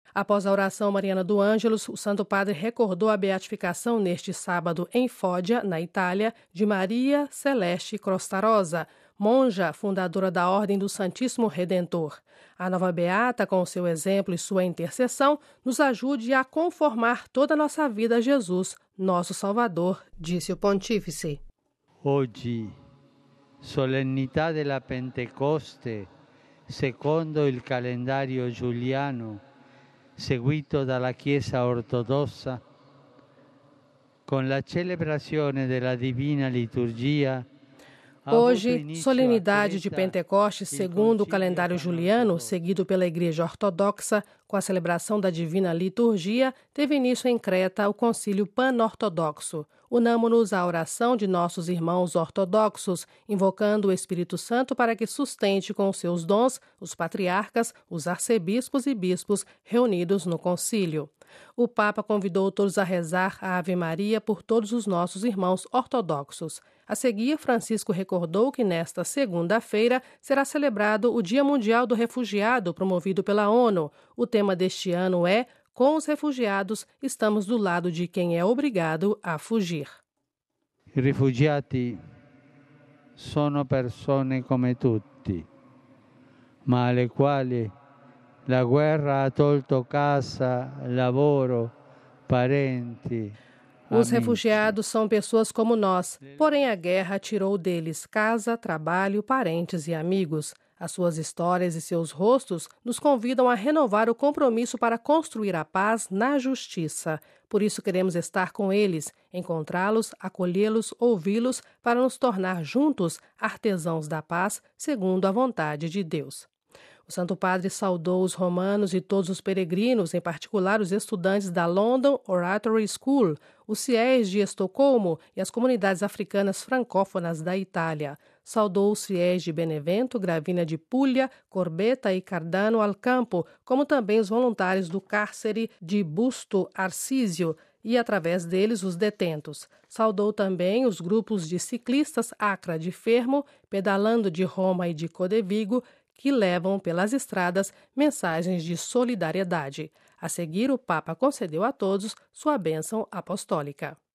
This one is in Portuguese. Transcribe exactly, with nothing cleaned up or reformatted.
Após a oração mariana do Ângelus, o Santo Padre recordou a beatificação neste sábado em Foggia, na Itália, de Maria Celeste Crostarosa, monja fundadora da Ordem do Santíssimo Redentor. A nova beata, com seu exemplo e sua intercessão, nos ajude a conformar toda a nossa vida a Jesus, nosso Salvador, disse o pontífice. Oggi, solennità della Pentecoste, secondo il calendario giuliano, seguito dalla Chiesa ortodossa, con la celebrazione della Divina Liturgia. Hoje, solenidade de Pentecostes, segundo o calendário juliano, seguido pela Igreja Ortodoxa, com a celebração da Divina Liturgia, teve início em Creta o Concílio Pan-Ortodoxo. Unamo-nos à oração de nossos irmãos ortodoxos, invocando o Espírito Santo para que sustente com seus dons os patriarcas, os arcebispos e bispos reunidos no concílio. O Papa convidou todos a rezar a Ave Maria por todos os nossos irmãos ortodoxos. A seguir, Francisco recordou que nesta segunda-feira será celebrado o Dia Mundial do Refugiado, promovido pela ONU. O tema deste ano é "Com os refugiados, estamos do lado de quem é obrigado a fugir". I rifugiati sono persone come tutti, ma alle quali la guerra ha tolto casa, lavoro, parenti. Os refugiados são pessoas como nós, porém a guerra tirou deles casa, trabalho, parentes e amigos. As suas histórias e seus rostos nos convidam a renovar o compromisso para construir a paz na justiça. Por isso queremos estar com eles, encontrá-los, acolhê-los, ouvi-los, para nos tornar juntos artesãos da paz, segundo a vontade de Deus. O Santo Padre saudou os romanos e todos os peregrinos, em particular os estudantes da London Oratory School, os fiéis de Estocolmo e as comunidades africanas francófonas da Itália. Saudou os fiéis de Benevento, Gravina de Puglia, Corbetta e Cardano al Campo, como também os voluntários do cárcere de Busto Arsísio e, através deles, os detentos. Saudou também os grupos de ciclistas Acra de Fermo, pedalando de Roma e de Codevigo, que levam pelas estradas mensagens de solidariedade. A seguir, o Papa concedeu a todos sua bênção apostólica.